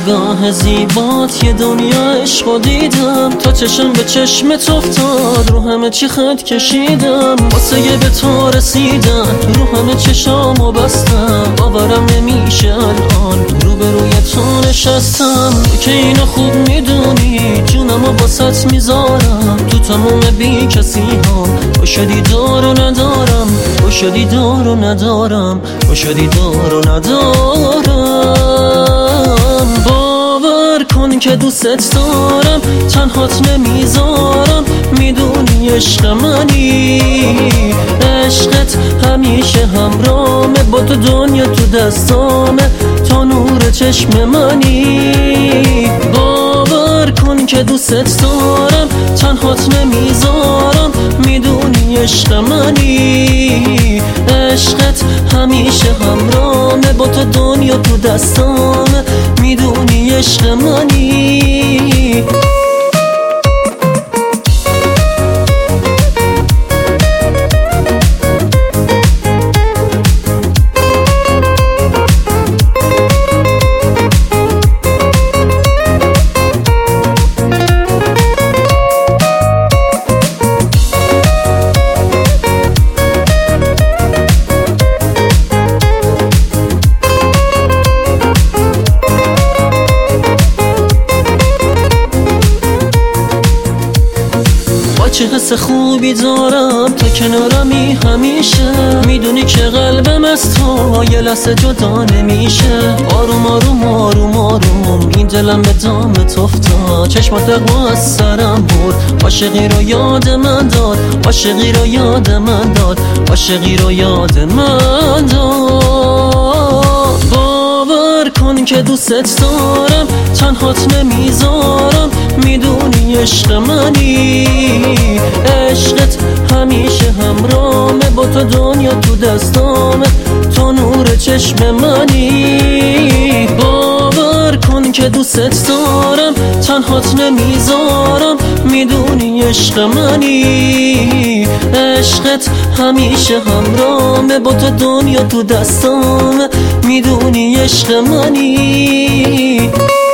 نگاه زیبات یه دنیا عشق دیدم، تا چشم به چشمت افتاد رو همه چی خط کشیدم، واسه یه به تو رسیدم رو همه چشامو بستم، باورم نمیشه الان روبروی تو نشستم. تو که اینو خوب میدونی جونمو واسط میذارم، تو تموم بی کسی ها باشدی دار و ندارم، باشدی دار و ندارم، باشدی دار و ندارم. باور کن که دوست دارم، تنهات نمیذارم، میدونی عشق منی، عشقت همیشه همرامه، با تو دنیا تو دستامه، تا نور چشم منی. باور کن که دوست دارم، تنهات نمیذارم، میدونی عشق منی، عشقت همیشه همرامه، با تو دنیا تو دستامه، میدونی عشق منی. چه حس خوبی دارم تا کنارمی همیشه، میدونی که قلبم از تو یه لحظه جدا نمیشه. آروم آروم آروم آروم این دلم به دامت افتاد، چشمات دقیقا از سرم برد، عاشقی رو یاد من داد، عاشقی رو یاد من داد، عاشقی رو یاد من داد. باور کن که دوست دارم، تنهات نمیذارم، میدونی عشق منی، عشقت همیشه همرامه، با تو دنیا تو دستامه، تو نور چشم منی. باور کن که دوست دارم، تنهات نمیذارم، میدونی عشق منی، عشقت همیشه همرامه، با تو دنیا تو دستامه، میدونی عشق منی.